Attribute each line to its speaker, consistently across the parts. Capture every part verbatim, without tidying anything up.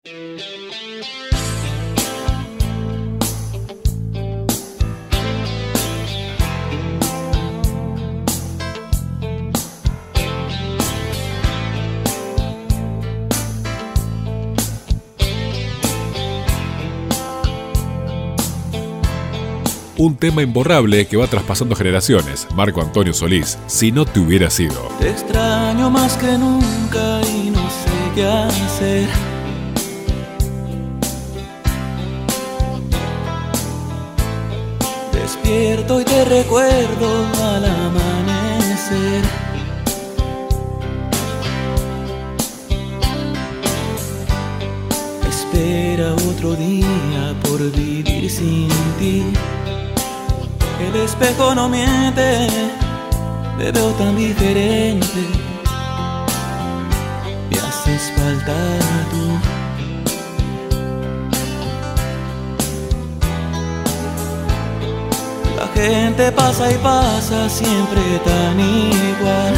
Speaker 1: Un tema imborrable que va traspasando generaciones. Marco Antonio Solís, Si no te hubiera sido.
Speaker 2: Te extraño más que nunca y no sé qué hacer. Despierto y te recuerdo al amanecer. Espera otro día por vivir sin ti. El espejo no miente, te veo tan diferente. Me haces falta tú. La gente pasa y pasa siempre tan igual.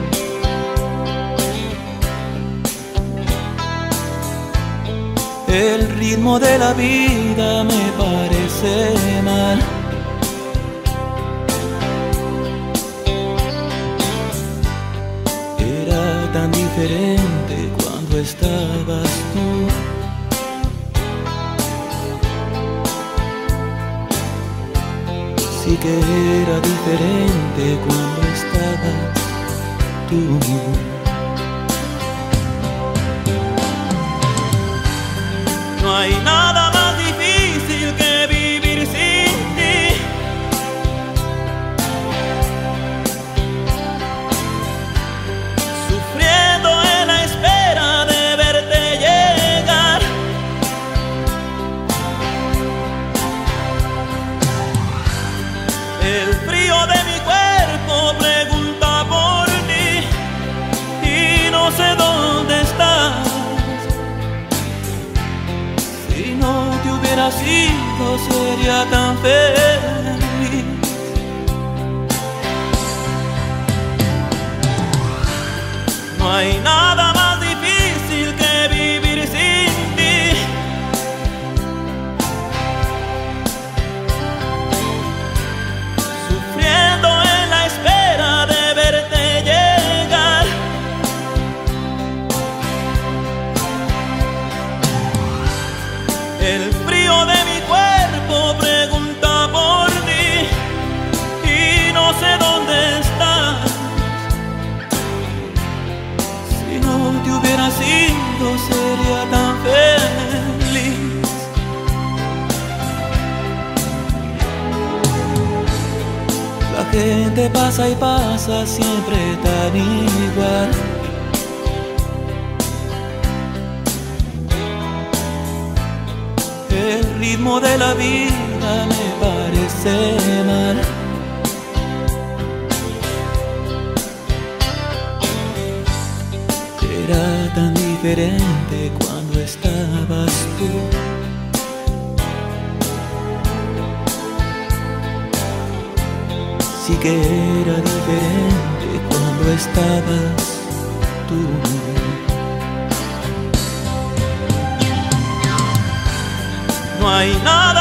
Speaker 2: El ritmo de la vida me parece mal. Era tan diferente cuando estabas tú. Sí que era diferente cuando estabas tú. No hay nada más difícil que vivir sin ti. Sufriendo en la espera de verte llegar. El frío de mi cuerpo pregunta por ti y no sé dónde estás. Si no te hubiera sido, sería tan feliz. No hay nada más difícil que vivir sin ti. Sufriendo en la espera de verte llegar. El frío de mi cuerpo pregunta por ti y no sé dónde estás. Si no te hubiera sido, sería tan feliz. La gente pasa y pasa siempre tan igual. El ritmo de la vida me parece mal. Era tan diferente cuando estabas tú. Sí que era diferente cuando estabas tú. No hay nada